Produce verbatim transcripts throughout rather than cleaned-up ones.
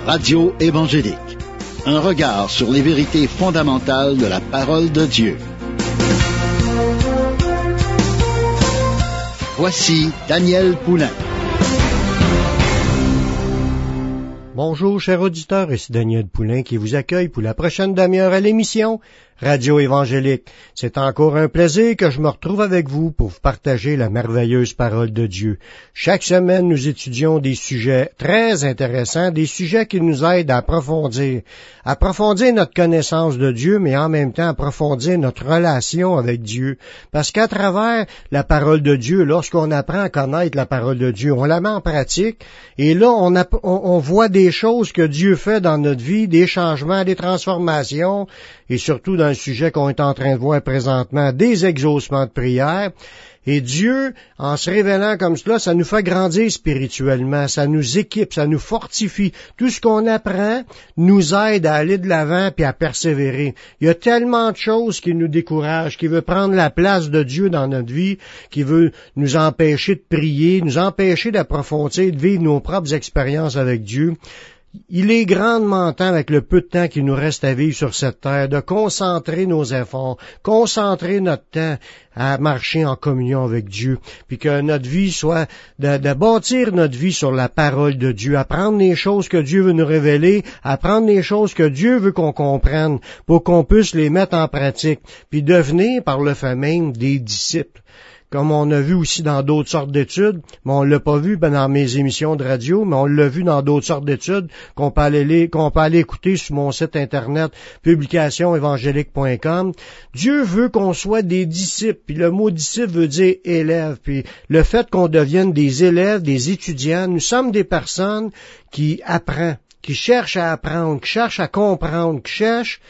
Radio évangélique. Un regard sur les vérités fondamentales de la parole de Dieu. Voici Daniel Poulain. Bonjour, chers auditeurs, ici Daniel Poulain qui vous accueille pour la prochaine demi-heure à l'émission Radio évangélique. C'est encore un plaisir que je me retrouve avec vous pour vous partager la merveilleuse parole de Dieu. Chaque semaine, nous étudions des sujets très intéressants, des sujets qui nous aident à approfondir, approfondir notre connaissance de Dieu, mais en même temps approfondir notre relation avec Dieu. Parce qu'à travers la parole de Dieu, lorsqu'on apprend à connaître la parole de Dieu, on la met en pratique, et là, on, a, on, on voit des choses que Dieu fait dans notre vie, des changements, des transformations, et surtout dans le sujet qu'on est en train de voir présentement, des exaucements de prière. Et Dieu, en se révélant comme cela, ça nous fait grandir spirituellement, ça nous équipe, ça nous fortifie. Tout ce qu'on apprend nous aide à aller de l'avant puis à persévérer. Il y a tellement de choses qui nous découragent, qui veulent prendre la place de Dieu dans notre vie, qui veulent nous empêcher de prier, nous empêcher d'approfondir, de vivre nos propres expériences avec Dieu. Il est grandement temps, avec le peu de temps qui nous reste à vivre sur cette terre, de concentrer nos efforts, concentrer notre temps à marcher en communion avec Dieu, puis que notre vie soit, de, de bâtir notre vie sur la parole de Dieu, apprendre les choses que Dieu veut nous révéler, apprendre les choses que Dieu veut qu'on comprenne, pour qu'on puisse les mettre en pratique, puis devenir par le fait même des disciples. Comme on a vu aussi dans d'autres sortes d'études, mais on l'a pas vu ben, dans mes émissions de radio, mais on l'a vu dans d'autres sortes d'études qu'on peut aller, qu'on peut aller écouter sur mon site internet publication évangélique point com. Dieu veut qu'on soit des disciples, puis le mot disciple veut dire élève, puis le fait qu'on devienne des élèves, des étudiants, nous sommes des personnes qui apprennent, qui cherchent à apprendre, qui cherchent à comprendre, qui cherchent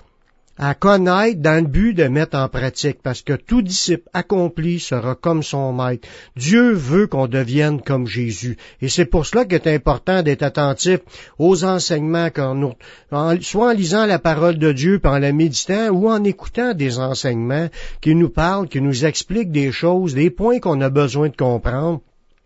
à connaître dans le but de mettre en pratique, parce que tout disciple accompli sera comme son maître. Dieu veut qu'on devienne comme Jésus. Et c'est pour cela qu'il est important d'être attentif aux enseignements, qu'on nous, en, soit en lisant la parole de Dieu, puis en la méditant, ou en écoutant des enseignements qui nous parlent, qui nous expliquent des choses, des points qu'on a besoin de comprendre,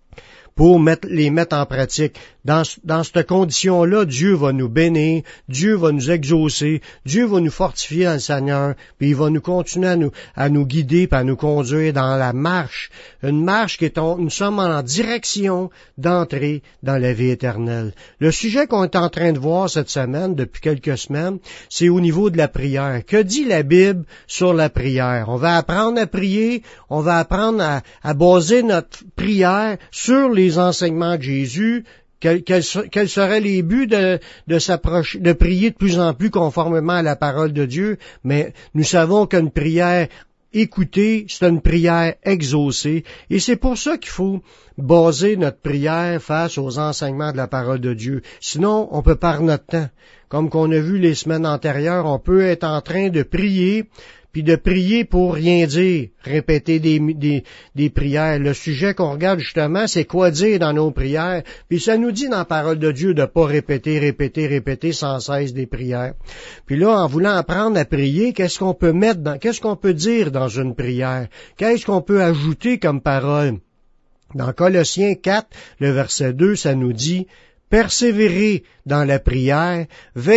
pour mettre, les mettre en pratique. Dans, dans cette condition-là, Dieu va nous bénir, Dieu va nous exaucer, Dieu va nous fortifier dans le Seigneur, puis il va nous continuer à nous, à nous guider, puis à nous conduire dans la marche, une marche qui est, en, nous sommes en direction d'entrer dans la vie éternelle. Le sujet qu'on est en train de voir cette semaine, depuis quelques semaines, c'est au niveau de la prière. Que dit la Bible sur la prière? On va apprendre à prier, on va apprendre à, à baser notre prière sur les enseignements de Jésus. Quels quel, quel seraient les buts de, de s'approcher, de prier de plus en plus conformément à la parole de Dieu, mais nous savons qu'une prière écoutée, c'est une prière exaucée, et c'est pour ça qu'il faut baser notre prière face aux enseignements de la parole de Dieu. Sinon, on peut perdre notre temps. Comme qu'on a vu les semaines antérieures, on peut être en train de prier, puis de prier pour rien dire, répéter des, des, des prières. Le sujet qu'on regarde justement, c'est quoi dire dans nos prières. Puis ça nous dit dans la parole de Dieu de pas répéter, répéter, répéter sans cesse des prières. Puis là, en voulant apprendre à prier, qu'est-ce qu'on peut mettre dans, qu'est-ce qu'on peut dire dans une prière? Qu'est-ce qu'on peut ajouter comme parole? Dans Colossiens quatre, le verset deux, ça nous dit: persévérez dans la prière,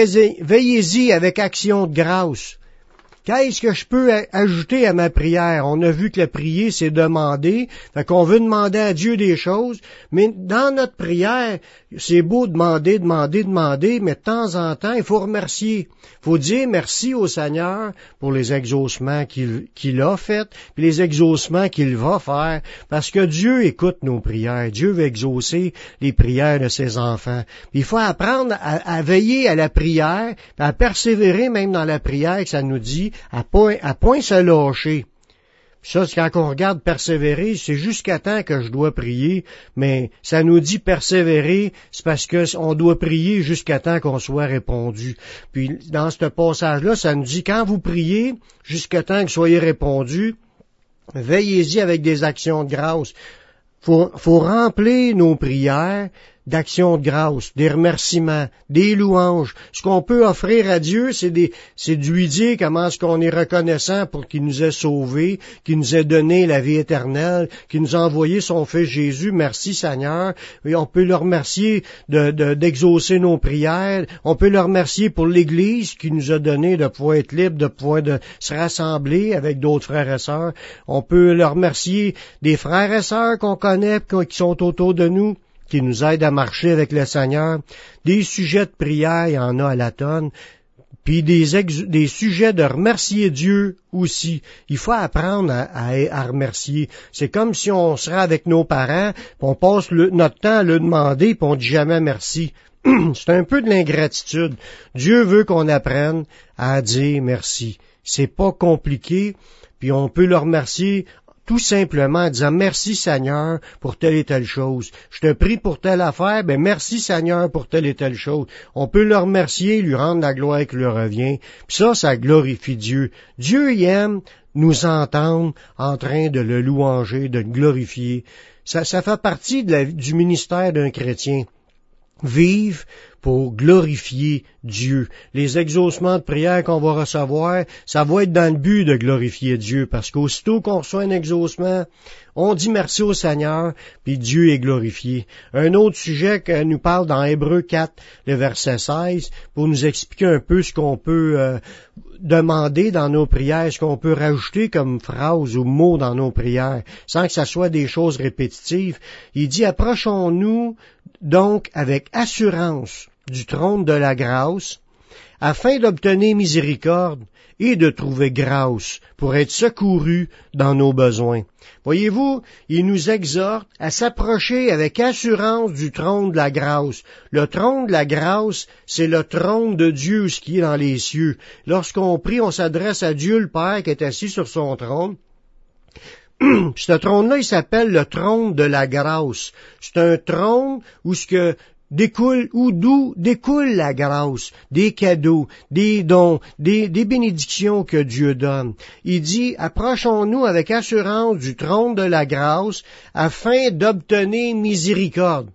veillez-y avec action de grâce. Qu'est-ce que je peux ajouter à ma prière? On a vu que la prière, c'est demander. Fait qu'on veut demander à Dieu des choses. Mais dans notre prière, c'est beau demander, demander, demander, mais de temps en temps, il faut remercier. Il faut dire merci au Seigneur pour les exaucements qu'il, qu'il a faits, puis les exaucements qu'il va faire. Parce que Dieu écoute nos prières. Dieu veut exaucer les prières de ses enfants. Puis il faut apprendre à, à veiller à la prière, à persévérer même dans la prière, que ça nous dit, à point, à point se lâcher. Ça, c'est quand on regarde persévérer, c'est jusqu'à temps que je dois prier, mais ça nous dit persévérer, c'est parce que on doit prier jusqu'à temps qu'on soit répondu. Puis, dans ce passage-là, ça nous dit, quand vous priez, jusqu'à temps que vous soyez répondu, veillez-y avec des actions de grâce. Faut, faut remplir nos prières d'actions de grâce, des remerciements, des louanges. Ce qu'on peut offrir à Dieu, c'est des, c'est de lui dire comment est-ce qu'on est reconnaissant pour qu'il nous ait sauvés, qu'il nous ait donné la vie éternelle, qu'il nous a envoyé son Fils Jésus. Merci Seigneur. Et on peut le remercier de, de, d'exaucer nos prières. On peut le remercier pour l'Église qui nous a donné de pouvoir être libre, de pouvoir de se rassembler avec d'autres frères et sœurs. On peut le remercier des frères et sœurs qu'on connaît, qui sont autour de nous, qui nous aident à marcher avec le Seigneur. Des sujets de prière, il y en a à la tonne. Puis des, ex- des sujets de remercier Dieu aussi. Il faut apprendre à, à, à remercier. C'est comme si on serait avec nos parents, puis on passe le, notre temps à le demander, puis on dit jamais merci. C'est un peu de l'ingratitude. Dieu veut qu'on apprenne à dire merci. C'est pas compliqué, puis on peut le remercier tout simplement en disant merci Seigneur pour telle et telle chose. Je te prie pour telle affaire, ben merci Seigneur pour telle et telle chose. On peut le remercier, lui rendre la gloire qui lui revient. Puis ça, ça glorifie Dieu. Dieu il aime nous entendre en train de le louanger, de le glorifier. Ça, ça fait partie de la, du ministère d'un chrétien. Vive pour glorifier Dieu. Les exaucements de prière qu'on va recevoir, ça va être dans le but de glorifier Dieu, parce qu'aussitôt qu'on reçoit un exaucement, on dit merci au Seigneur, puis Dieu est glorifié. Un autre sujet que nous parle dans Hébreux quatre, le verset seize, pour nous expliquer un peu ce qu'on peut euh, demander dans nos prières, ce qu'on peut rajouter comme phrase ou mot dans nos prières, sans que ça soit des choses répétitives. Il dit, approchons-nous donc avec assurance du trône de la grâce, afin d'obtenir miséricorde et de trouver grâce pour être secourus dans nos besoins. Voyez-vous, il nous exhorte à s'approcher avec assurance du trône de la grâce. Le trône de la grâce, c'est le trône de Dieu, ce qui est dans les cieux. Lorsqu'on prie, on s'adresse à Dieu le Père qui est assis sur son trône. Ce trône-là, il s'appelle le trône de la grâce. C'est un trône où ce que découle, ou d'où découle la grâce, des cadeaux, des dons, des, des bénédictions que Dieu donne. Il dit, approchons-nous avec assurance du trône de la grâce afin d'obtenir miséricorde.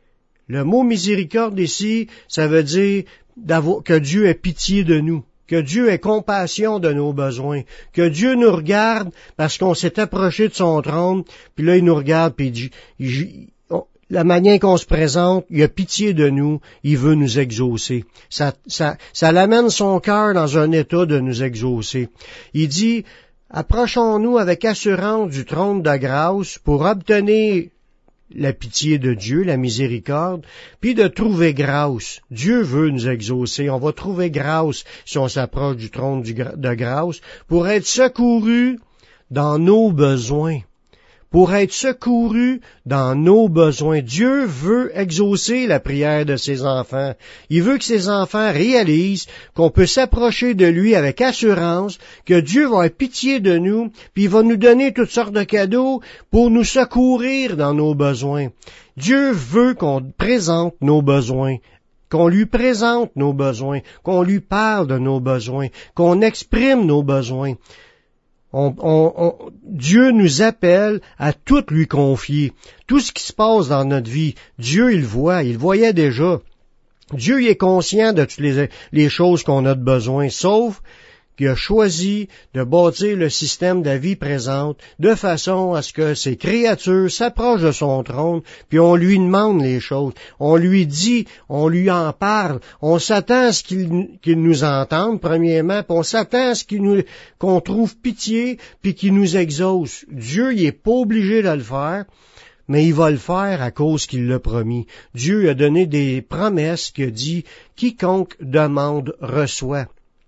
Le mot miséricorde ici, ça veut dire d'avoir, que Dieu ait pitié de nous, que Dieu ait compassion de nos besoins, que Dieu nous regarde parce qu'on s'est approché de son trône, puis là il nous regarde, puis il dit, il, la manière qu'on se présente, il a pitié de nous, il veut nous exaucer. Ça, ça, ça l'amène son cœur dans un état de nous exaucer. Il dit, approchons-nous avec assurance du trône de grâce pour obtenir la pitié de Dieu, la miséricorde, puis de trouver grâce. Dieu veut nous exaucer. On va trouver grâce si on s'approche du trône de grâce pour être secourus dans nos besoins. Pour être secourus dans nos besoins. Dieu veut exaucer la prière de ses enfants. Il veut que ses enfants réalisent qu'on peut s'approcher de lui avec assurance, que Dieu va avoir pitié de nous, puis il va nous donner toutes sortes de cadeaux pour nous secourir dans nos besoins. Dieu veut qu'on présente nos besoins, qu'on lui présente nos besoins, qu'on lui parle de nos besoins, qu'on exprime nos besoins. On, on, on, Dieu nous appelle à tout lui confier. Tout ce qui se passe dans notre vie, Dieu, il le voit, il le voyait déjà. Dieu, il est conscient de toutes les, les choses qu'on a de besoin, sauf qu'il a choisi de bâtir le système de la vie présente de façon à ce que ses créatures s'approchent de son trône, puis on lui demande les choses, on lui dit, on lui en parle, on s'attend à ce qu'il, qu'il nous entende, premièrement, puis on s'attend à ce qu'il nous, qu'on trouve pitié, puis qu'il nous exauce. Dieu, il est pas obligé de le faire, mais il va le faire à cause qu'il l'a promis. Dieu a donné des promesses qui a dit, quiconque demande reçoit.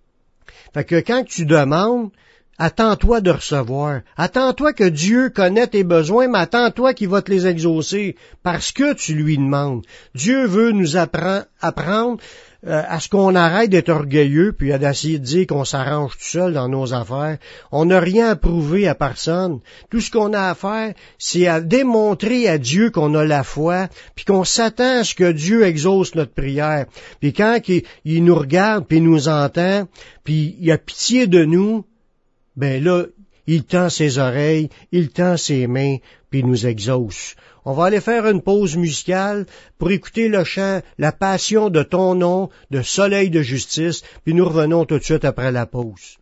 Fait que quand tu demandes, attends-toi de recevoir. Attends-toi que Dieu connaît tes besoins, mais attends-toi qu'il va te les exaucer parce que tu lui demandes. Dieu veut nous apprendre, apprendre euh, à ce qu'on arrête d'être orgueilleux puis d'essayer de dire qu'on s'arrange tout seul dans nos affaires. On n'a rien à prouver à personne. Tout ce qu'on a à faire, c'est à démontrer à Dieu qu'on a la foi puis qu'on s'attend à ce que Dieu exauce notre prière. Puis quand il, il nous regarde puis il nous entend puis il a pitié de nous, ben là, il tend ses oreilles, il tend ses mains, puis il nous exauce. On va aller faire une pause musicale pour écouter le chant « La passion de ton nom » de Soleil de Justice, puis nous revenons tout de suite après la pause.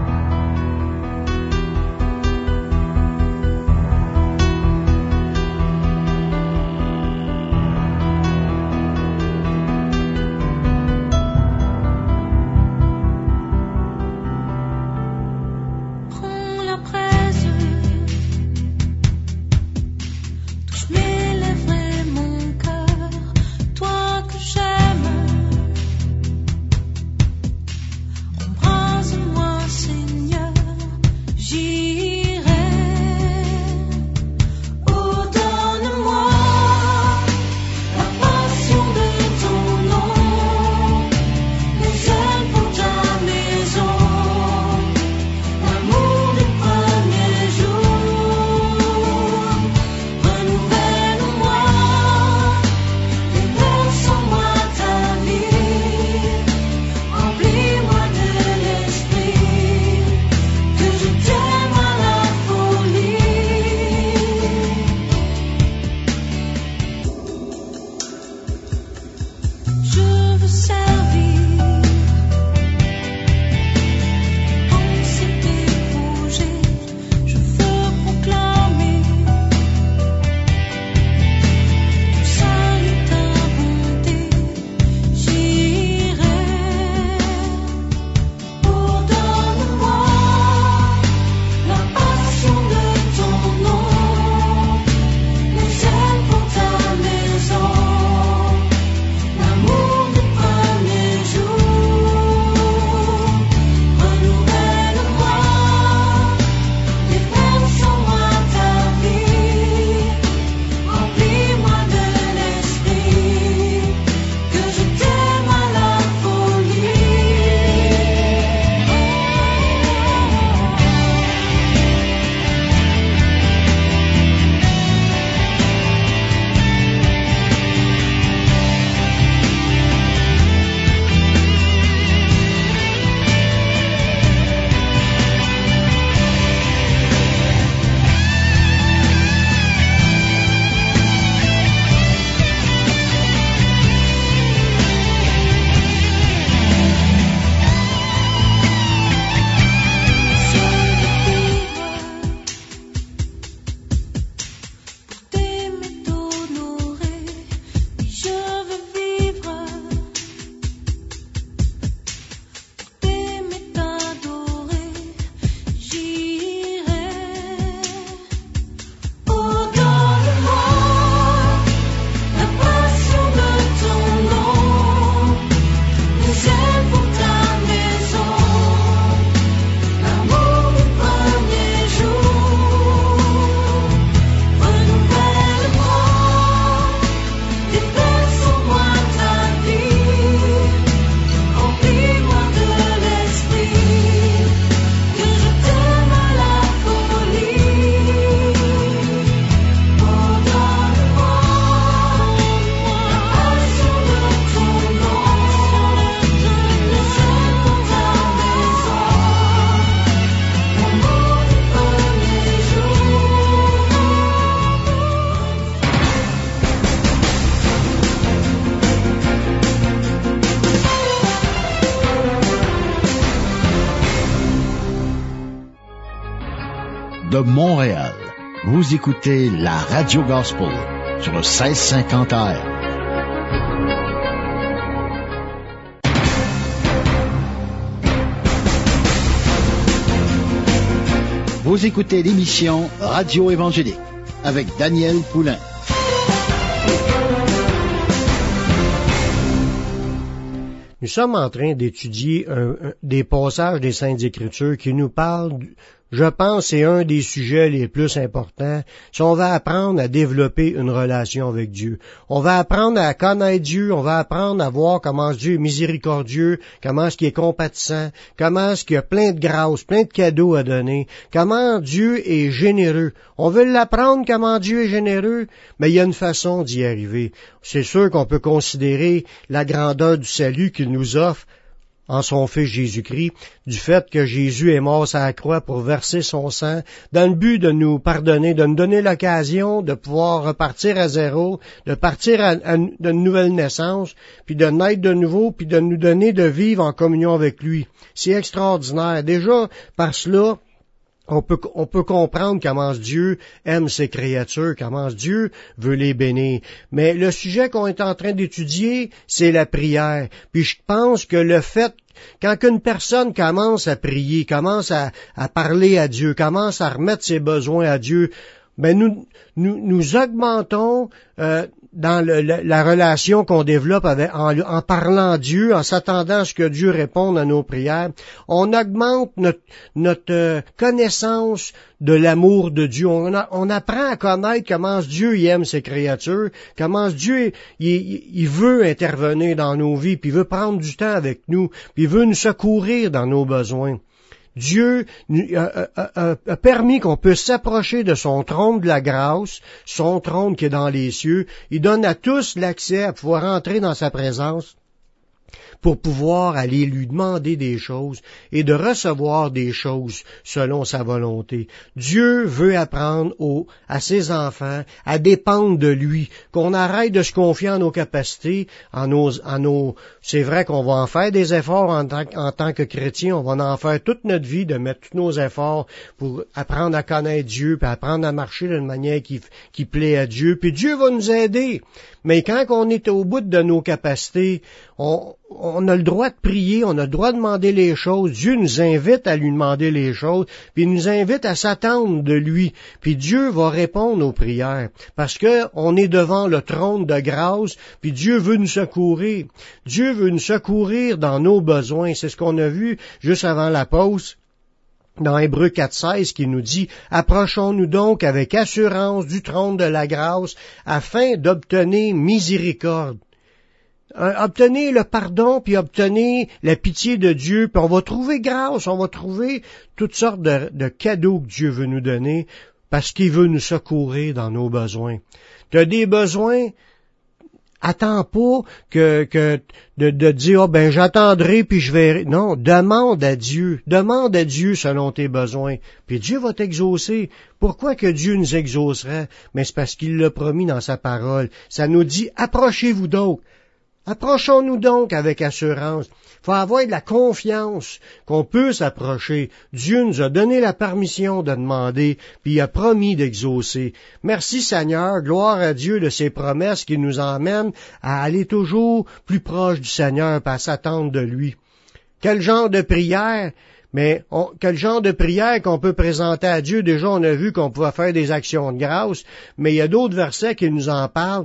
De Montréal, vous écoutez la Radio Gospel sur le seize cinquante A M. Vous écoutez l'émission Radio Évangélique avec Daniel Poulain. Nous sommes en train d'étudier un, un, des passages des Saintes Écritures qui nous parlent, je pense, c'est un des sujets les plus importants. Si on va apprendre à développer une relation avec Dieu, on va apprendre à connaître Dieu, on va apprendre à voir comment Dieu est miséricordieux, comment est-ce qu'il est compatissant, comment est-ce qu'il y a plein de grâce, plein de cadeaux à donner, comment Dieu est généreux. On veut l'apprendre comment Dieu est généreux, mais il y a une façon d'y arriver. C'est sûr qu'on peut considérer la grandeur du salut qu'il nous offre en son Fils Jésus-Christ, du fait que Jésus est mort sur la croix pour verser son sang, dans le but de nous pardonner, de nous donner l'occasion de pouvoir repartir à zéro, de partir à, à d'une nouvelle naissance, puis de naître de nouveau, puis de nous donner de vivre en communion avec lui. C'est extraordinaire. Déjà, par cela, On peut, on peut comprendre comment Dieu aime ses créatures, comment Dieu veut les bénir. Mais le sujet qu'on est en train d'étudier, c'est la prière. Puis je pense que le fait, quand une personne commence à prier, commence à, à parler à Dieu, commence à remettre ses besoins à Dieu, ben nous, nous, nous augmentons euh, dans le, la, la relation qu'on développe avec, en, en parlant à Dieu, en s'attendant à ce que Dieu réponde à nos prières. On augmente notre, notre euh, connaissance de l'amour de Dieu. On, a, on apprend à connaître comment Dieu il aime ses créatures, comment Dieu il, il, il veut intervenir dans nos vies, puis il veut prendre du temps avec nous, puis il veut nous secourir dans nos besoins. Dieu a, a, a permis qu'on puisse s'approcher de son trône de la grâce, son trône qui est dans les cieux. Il donne à tous l'accès à pouvoir entrer dans sa présence pour pouvoir aller lui demander des choses et de recevoir des choses selon sa volonté. Dieu veut apprendre aux, à ses enfants à dépendre de lui, qu'on arrête de se confier en nos capacités, en nos, en nos, c'est vrai qu'on va en faire des efforts en tant, en tant que chrétien, on va en faire toute notre vie, de mettre tous nos efforts pour apprendre à connaître Dieu, puis apprendre à marcher d'une manière qui, qui plaît à Dieu, puis Dieu va nous aider. Mais quand on est au bout de nos capacités, on, on a le droit de prier, on a le droit de demander les choses. Dieu nous invite à lui demander les choses, puis il nous invite à s'attendre de lui. Puis Dieu va répondre aux prières, parce que on est devant le trône de grâce, puis Dieu veut nous secourir. Dieu veut nous secourir dans nos besoins. C'est ce qu'on a vu juste avant la pause. Dans Hébreux quatre seize qui nous dit « Approchons-nous donc avec assurance du trône de la grâce afin d'obtenir miséricorde. » Obtenir le pardon, puis obtenir la pitié de Dieu, puis on va trouver grâce, on va trouver toutes sortes de, de cadeaux que Dieu veut nous donner parce qu'il veut nous secourir dans nos besoins. Tu as des besoins, attends pas que, que de, de dire oh, ben j'attendrai puis je verrai. Non, demande à Dieu, demande à Dieu selon tes besoins, puis Dieu va t'exaucer. Pourquoi que Dieu nous exaucerait? Mais c'est parce qu'il l'a promis dans sa parole. Ça nous dit approchez-vous donc. Approchons-nous donc avec assurance. Il faut avoir de la confiance qu'on peut s'approcher. Dieu nous a donné la permission de demander, puis il a promis d'exaucer. Merci Seigneur, gloire à Dieu de ses promesses qui nous emmènent à aller toujours plus proche du Seigneur, et à s'attendre de lui. Quel genre de prière? Mais on, quel genre de prière qu'on peut présenter à Dieu? Déjà, on a vu qu'on pouvait faire des actions de grâce, mais il y a d'autres versets qui nous en parlent.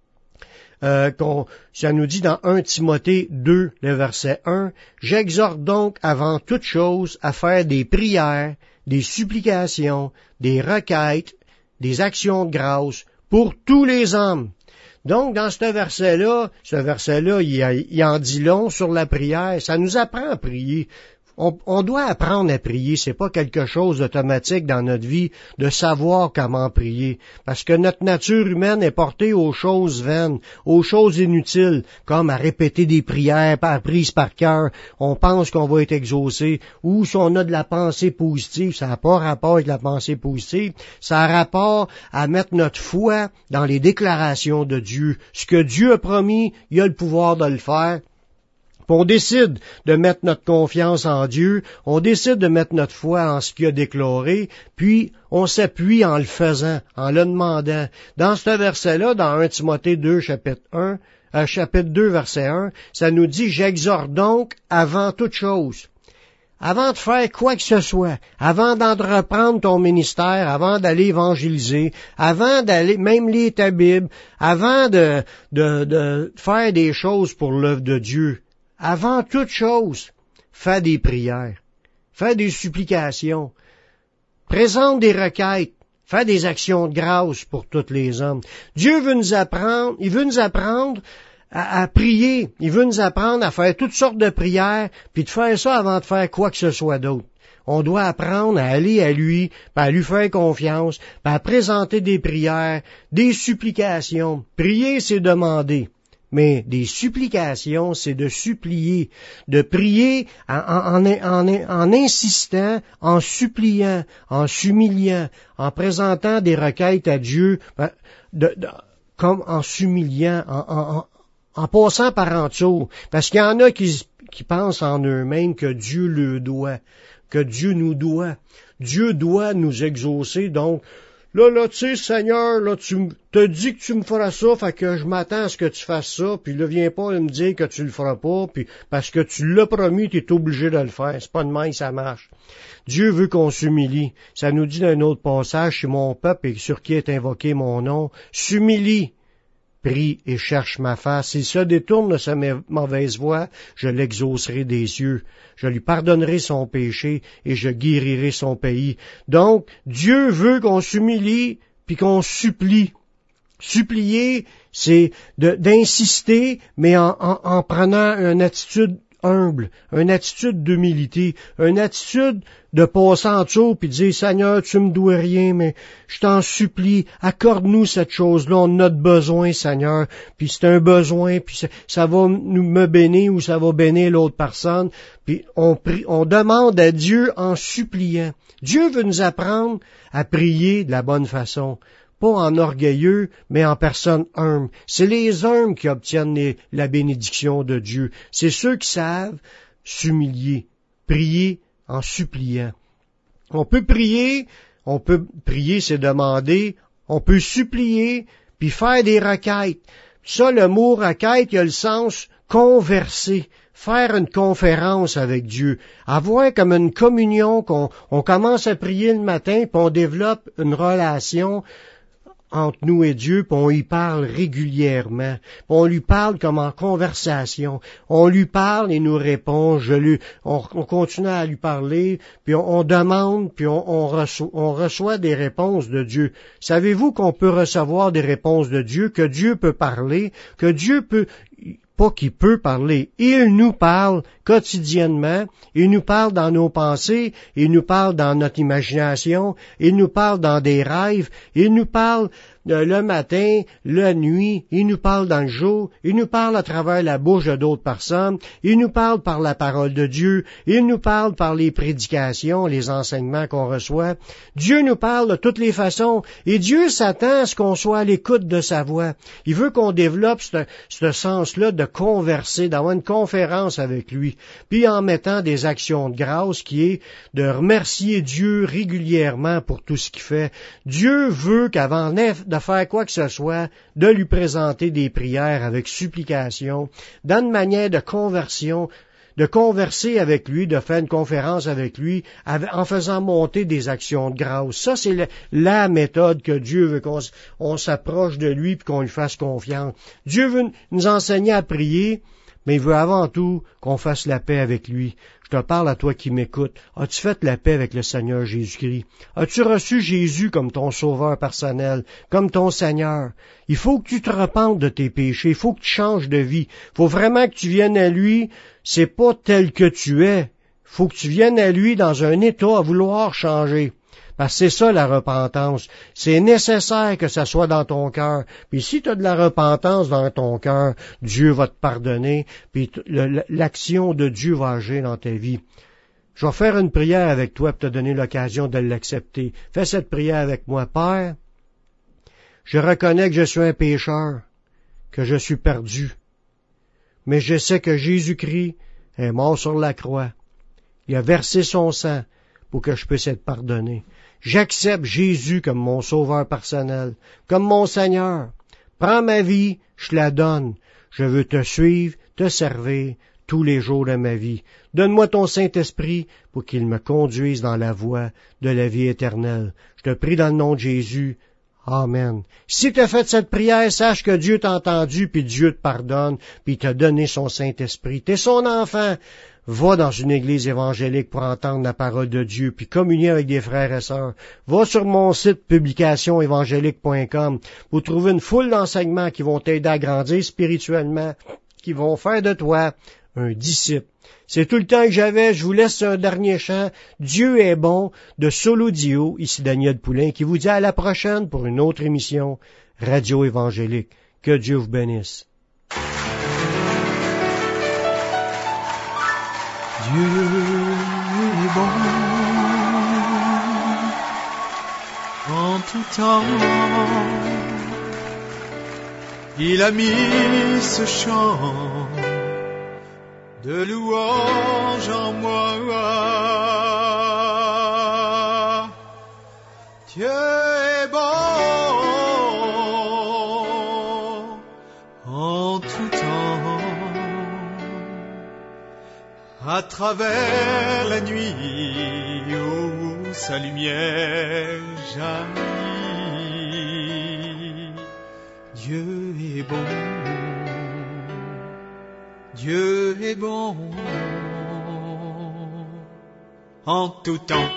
Euh, qu'on, ça nous dit dans Premier Timothée deux, le verset un, « J'exhorte donc avant toute chose à faire des prières, des supplications, des requêtes, des actions de grâce pour tous les hommes. » Donc, dans ce verset-là, ce verset-là, il, a, il en dit long sur la prière. Ça nous apprend à prier. On, on doit apprendre à prier, c'est pas quelque chose d'automatique dans notre vie de savoir comment prier, parce que notre nature humaine est portée aux choses vaines, aux choses inutiles, comme à répéter des prières apprises par cœur. On pense qu'on va être exaucé, ou si on a de la pensée positive, ça n'a pas rapport avec la pensée positive, ça a rapport à mettre notre foi dans les déclarations de Dieu. Ce que Dieu a promis, il a le pouvoir de le faire. On décide de mettre notre confiance en Dieu, on décide de mettre notre foi en ce qu'il a déclaré, puis on s'appuie en le faisant, en le demandant. Dans ce verset-là, dans Premier Timothée deux, chapitre un, euh, chapitre deux, verset un, ça nous dit « J'exhorte donc avant toute chose ». Avant de faire quoi que ce soit, avant d'entreprendre ton ministère, avant d'aller évangéliser, avant d'aller même lire ta Bible, avant de, de, de faire des choses pour l'œuvre de Dieu, avant toute chose, fais des prières, fais des supplications, présente des requêtes, fais des actions de grâce pour tous les hommes. Dieu veut nous apprendre, il veut nous apprendre à, à prier, il veut nous apprendre à faire toutes sortes de prières, puis de faire ça avant de faire quoi que ce soit d'autre. On doit apprendre à aller à lui, puis à lui faire confiance, puis à présenter des prières, des supplications. Prier, c'est demander. Mais des supplications, c'est de supplier, de prier en, en, en, en, en insistant, en suppliant, en s'humiliant, en présentant des requêtes à Dieu, de, de, comme en s'humiliant, en, en, en, en passant par en dessous. Parce qu'il y en a qui, qui pensent en eux-mêmes que Dieu le doit, que Dieu nous doit. Dieu doit nous exaucer, donc Là, là, tu sais, Seigneur, là, tu te dis que tu me feras ça, fait que je m'attends à ce que tu fasses ça, puis là, viens pas me dire que tu le feras pas, puis parce que tu l'as promis, tu es obligé de le faire. C'est pas de même, ça marche. Dieu veut qu'on s'humilie. Ça nous dit dans un autre passage, c'est mon peuple et sur qui est invoqué mon nom, s'humilie. Prie et cherche ma face. S'il se détourne de sa mauvaise voie, je l'exaucerai des cieux. Je lui pardonnerai son péché et je guérirai son pays. Donc, Dieu veut qu'on s'humilie puis qu'on supplie. Supplier, c'est de, d'insister, mais en, en, en prenant une attitude humble, une attitude d'humilité, une attitude de passer en dessous puis de dire, Seigneur, tu me dois rien, mais je t'en supplie, accorde-nous cette chose-là, on a de besoin, Seigneur, puis c'est un besoin, puis ça, ça va nous me bénir ou ça va bénir l'autre personne, puis on prie, on demande à Dieu en suppliant. Dieu veut nous apprendre à prier de la bonne façon. Pas en orgueilleux, mais en personne humble. C'est les humbles qui obtiennent les, la bénédiction de Dieu. C'est ceux qui savent s'humilier, prier en suppliant. On peut prier, on peut prier, c'est demander, on peut supplier, puis faire des requêtes. Ça, le mot requête, il a le sens converser. Faire une conférence avec Dieu, avoir comme une communion qu'on on commence à prier le matin, puis on développe une relation entre nous et Dieu, puis on y parle régulièrement, puis on lui parle comme en conversation, on lui parle et nous répond, je lui, on, on continue à lui parler, puis on, on demande, puis on, on, reçoit, on reçoit des réponses de Dieu. Savez-vous qu'on peut recevoir des réponses de Dieu, que Dieu peut parler, que Dieu peut... pas qu'il peut parler. Il nous parle quotidiennement, il nous parle dans nos pensées, il nous parle dans notre imagination, il nous parle dans des rêves, il nous parle le matin, la nuit, il nous parle dans le jour, il nous parle à travers la bouche de d'autres personnes, il nous parle par la parole de Dieu, il nous parle par les prédications, les enseignements qu'on reçoit. Dieu nous parle de toutes les façons et Dieu s'attend à ce qu'on soit à l'écoute de sa voix. Il veut qu'on développe ce, ce sens-là de converser, d'avoir une conférence avec lui, puis en mettant des actions de grâce qui est de remercier Dieu régulièrement pour tout ce qu'il fait. Dieu veut qu'avant de faire quoi que ce soit, de lui présenter des prières avec supplication, dans une manière de conversion, de converser avec lui, de faire une conférence avec lui, en faisant monter des actions de grâce. Ça, c'est le, la méthode que Dieu veut qu'on on s'approche de lui et qu'on lui fasse confiance. Dieu veut nous enseigner à prier, mais il veut avant tout qu'on fasse la paix avec lui. Je te parle à toi qui m'écoutes. As-tu fait la paix avec le Seigneur Jésus-Christ? As-tu reçu Jésus comme ton sauveur personnel, comme ton Seigneur? Il faut que tu te repentes de tes péchés, il faut que tu changes de vie. Il faut vraiment que tu viennes à lui, c'est pas tel que tu es. Il faut que tu viennes à lui dans un état à vouloir changer. Parce que c'est ça la repentance. C'est nécessaire que ça soit dans ton cœur. Puis si tu as de la repentance dans ton cœur, Dieu va te pardonner, puis l'action de Dieu va agir dans ta vie. Je vais faire une prière avec toi pour te donner l'occasion de l'accepter. Fais cette prière avec moi. Père, je reconnais que je suis un pécheur, que je suis perdu. Mais je sais que Jésus-Christ est mort sur la croix. Il a versé son sang pour que je puisse être pardonné. J'accepte Jésus comme mon sauveur personnel, comme mon Seigneur. Prends ma vie, je la donne. Je veux te suivre, te servir tous les jours de ma vie. Donne-moi ton Saint-Esprit pour qu'il me conduise dans la voie de la vie éternelle. Je te prie dans le nom de Jésus. Amen. Si tu as fait cette prière, sache que Dieu t'a entendu, puis Dieu te pardonne, puis il t'a donné son Saint-Esprit. T'es son enfant. Va dans une église évangélique pour entendre la parole de Dieu, puis communier avec des frères et sœurs. Va sur mon site publication évangélique point com pour trouver une foule d'enseignements qui vont t'aider à grandir spirituellement, qui vont faire de toi un disciple. C'est tout le temps que j'avais. Je vous laisse un dernier chant. Dieu est bon de Solo Dio. Ici Daniel Poulain qui vous dit à la prochaine pour une autre émission Radio Évangélique. Que Dieu vous bénisse. Dieu est bon en tout temps. Il a mis ce chant de louange en moi. Dieu est bon en tout temps. À travers la nuit où sa lumière jaillit, Dieu est bon, Dieu est bon en tout temps.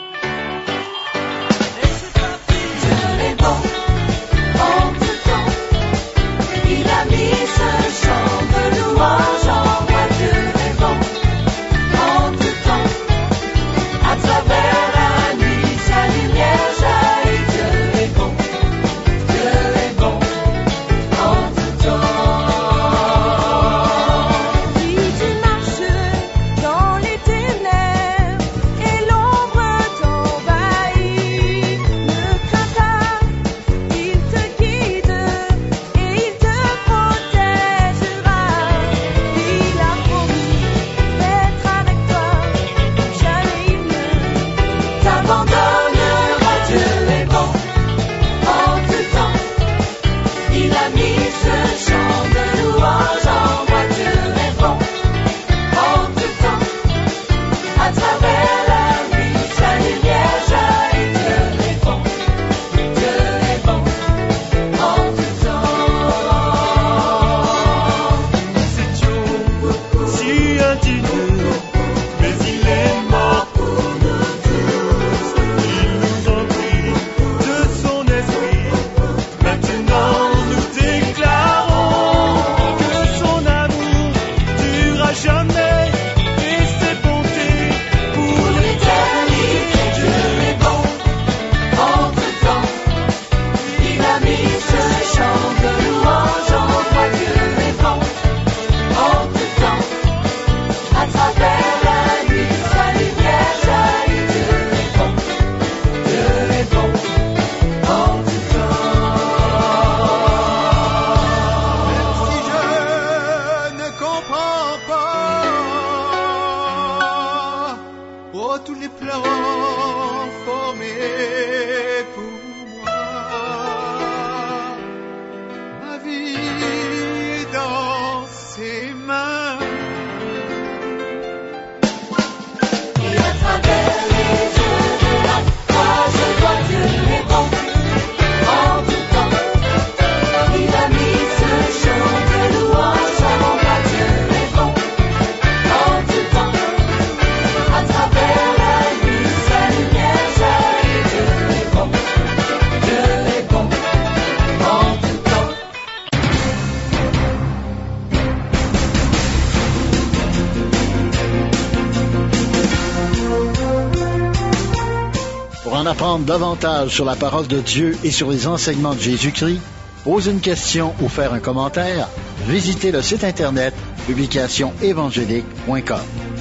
Dieu est bon en tout temps. Il a mis ce chant de louange en moi. Dieu est bon en tout temps. À travers la nuit, sa lumière jaillit. Dieu est bon, Dieu est bon en tout temps. Si tu marches dans les ténèbres et l'ombre t'envahit, ne crains pas, il te guide et il te protégera. Il a promis d'être avec toi, jamais il ne t'abandonnera. Dieu est bon en tout temps. Il a mis ce chant de louange en moi. Dieu est bon en tout temps. À travers la nuit, sa lumière jaillit. Dieu est bon, Dieu est bon en tout temps. Nous étions si indignés, mais il est mort pour nous tous. Il nous emplit de son esprit. Maintenant nous déclarons que son amour durera jamais et ses bontés pour l'éternité. Dieu est bon en tout temps. Il a mis ce chant de louange en moi. Dieu est bon en tout temps. À travers la nuit, sa lumière jaillit. Dieu est bon, Dieu est bon en tout temps. Si je ne comprends pas, oh, tous les plans formés pour moi, ma vie est dans ses mains. Et à travers les yeux de la croix, je vois Dieu est bon en tout temps. Il a mis ce chant de louange en moi. Dieu est bon en tout temps. À travers la nuit, sa lumière jaillit. Dieu est bon, Dieu est bon en tout temps. Pour en apprendre davantage sur la parole de Dieu et sur les enseignements de Jésus-Christ, poser une question ou faire un commentaire, visitez le site internet publication évangélique point com.